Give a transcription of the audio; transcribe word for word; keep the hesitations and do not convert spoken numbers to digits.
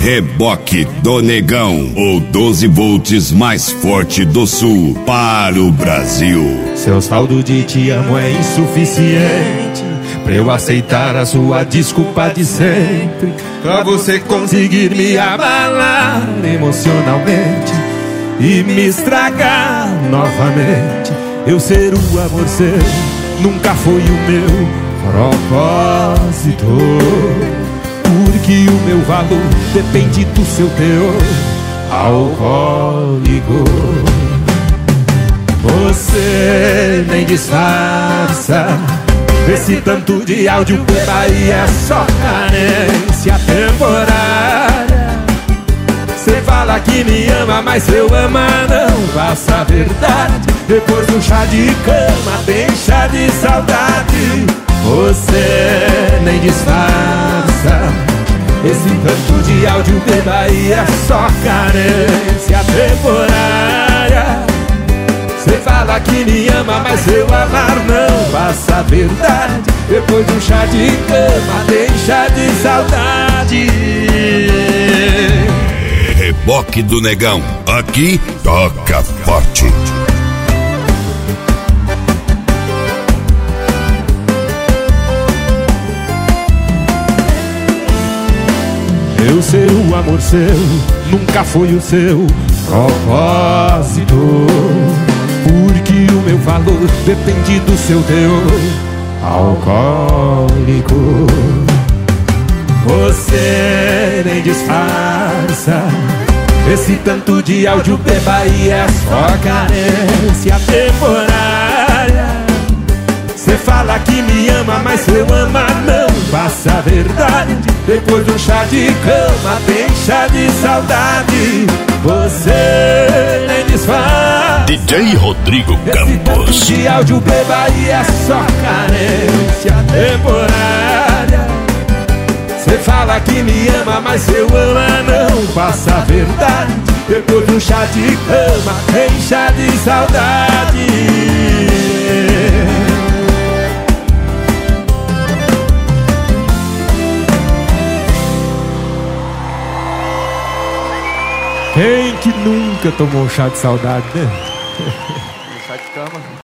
Reboque do Negão, o doze volts mais forte do sul para o Brasil. Seu saldo de te amo é insuficiente pra eu aceitar a sua desculpa de sempre, pra você conseguir me abalar emocionalmente e me estragar novamente. Eu ser o amor seu nunca foi o meu propósito, porque o meu valor depende do seu teor alcoólico. Você nem disfarça esse tanto de áudio por aí, é só carência temporária. Você fala que me ama, mas seu ama não passa a verdade. Depois do chá de cama tem chá de saudade. Você nem disfarça esse tanto de áudio beba aí, é só carência temporária. Você fala que me ama, mas seu amar não passa a verdade. Depois de um chá de cama tem chá de saudade. Reboque do Negão, aqui toca forte. Eu ser o amor seu nunca foi o seu propósito, porque o meu valor depende do seu teor alcoólico. Você nem disfarça esse tanto de áudio beba e é só carência temporária. Você fala que me ama, mas seu ama não passa a verdade. Depois do chá de cama tem chá de saudade. Você nem disfarça D J Rodrigo Campos. esse de áudio beba e é só carência temporária. Você fala que me ama, mas seu ama não passa a verdade. Depois do chá de cama tem chá de saudade. Quem que nunca tomou chá de saudade, né? Chá de cama.